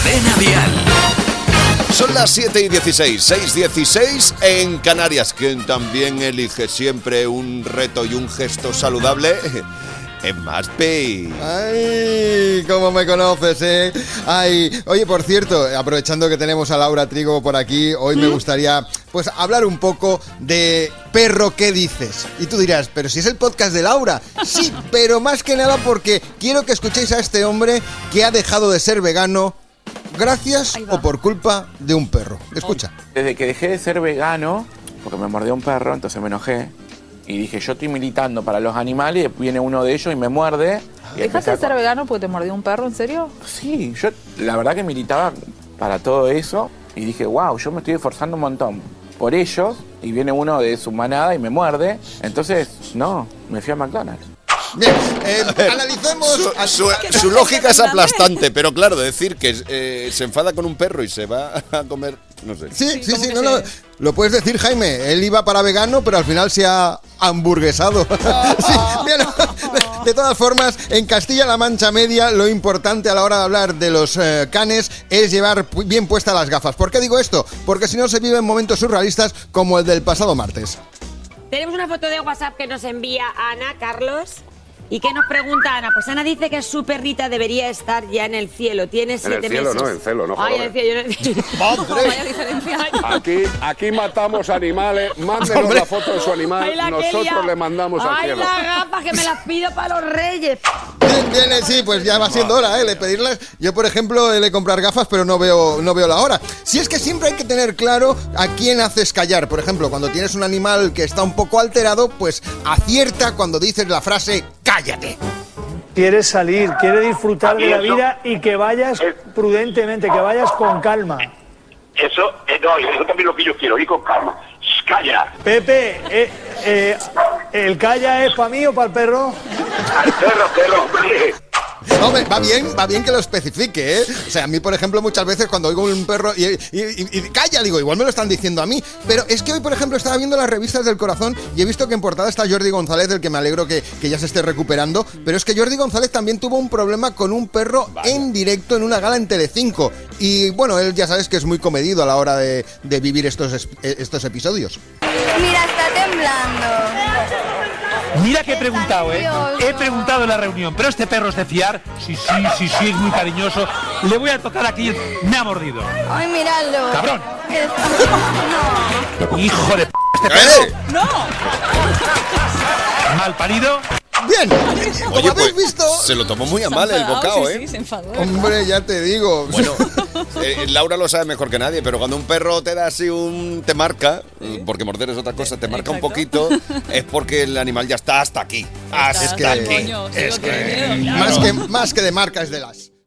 Cadena Dial. Son las 7:16, 6:16 en Canarias. Quien también elige siempre un reto y un gesto saludable es Maspi. Ay, cómo me conoces, ¿eh? Ay, oye, por cierto, aprovechando que tenemos a Laura Trigo por aquí, hoy me gustaría, pues, hablar un poco de Perro, ¿qué dices? Y tú dirás, pero si es el podcast de Laura. Sí, pero más que nada porque quiero que escuchéis a este hombre que ha dejado de ser vegano gracias o por culpa de un perro. Escucha. Desde que dejé de ser vegano, porque me mordió un perro, entonces me enojé. Y dije, yo estoy militando para los animales, y viene uno de ellos y me muerde. ¿Dejaste de ser vegano porque te mordió un perro, en serio? Sí, yo la verdad que militaba para todo eso. Y dije, wow, yo me estoy esforzando un montón por ellos. Y viene uno de su manada y me muerde. Entonces, no, me fui a McDonald's. Bien, analicemos. Su lógica es aplastante, pero claro, decir que se enfada con un perro y se va a comer, no sé. Sí, no, lo puedes decir, Jaime. Él iba para vegano, pero al final se ha hamburguesado. Sí, bien, de todas formas, en Castilla-La Mancha Media, lo importante a la hora de hablar de los canes es llevar bien puestas las gafas. ¿Por qué digo esto? Porque si no se viven momentos surrealistas como el del pasado martes. Tenemos una foto de WhatsApp que nos envía Ana, Carlos. ¿Y qué nos pregunta Ana? Pues Ana dice que su perrita debería estar ya en el cielo. Tiene 7 meses. En el cielo, no, en celo, no jodas. Ay, en el cielo, yo no entiendo. Vaya diferencia. Aquí matamos animales. Mándenos la foto de su animal. Ay, Nosotros le mandamos al Ay, cielo. las gafas que me las pido para los reyes. Bien, sí, pues ya va siendo hora, de pedirlas. Yo, por ejemplo, he de comprar gafas, pero no veo la hora. Si es que siempre hay que tener claro a quién haces callar. Por ejemplo, cuando tienes un animal que está un poco alterado, pues acierta cuando dices la frase ¡cállate! Quiere salir, quiere disfrutar de la vida y que vayas prudentemente, que vayas con calma. Eso también es lo que yo quiero, ir con calma. ¡Calla! Pepe, ¿el calla es para mí o para el perro? Al perro, hombre. Hombre, va bien que lo especifique, ¿eh? O sea, a mí, por ejemplo, muchas veces cuando oigo un perro y calla, digo, igual me lo están diciendo a mí. Pero es que hoy, por ejemplo, estaba viendo las revistas del corazón y he visto que en portada está Jordi González, del que me alegro que ya se esté recuperando. Pero es que Jordi González también tuvo un problema con un perro en directo en una gala en Telecinco. Y bueno, él ya sabes que es muy comedido a la hora de vivir estos episodios. Mira, está temblando. Mira que he preguntado, He preguntado en la reunión, pero este perro es de fiar. Sí, es muy cariñoso. Le voy a tocar aquí. Me ha mordido. Ay, míralo. ¡Cabrón! No. ¡Hijo de p***! ¡Este perro! ¡No! ¿Mal parido? Bien, Oye, habéis pues, visto, se lo tomó muy a mal el bocado, sí, se enfadó. hombre, ya te digo. Bueno, Laura lo sabe mejor que nadie, pero cuando un perro te da así te marca, porque morder es otra cosa, te marca un poquito, es porque el animal ya está hasta aquí. Hasta aquí. Coño, Más que de marca es de las.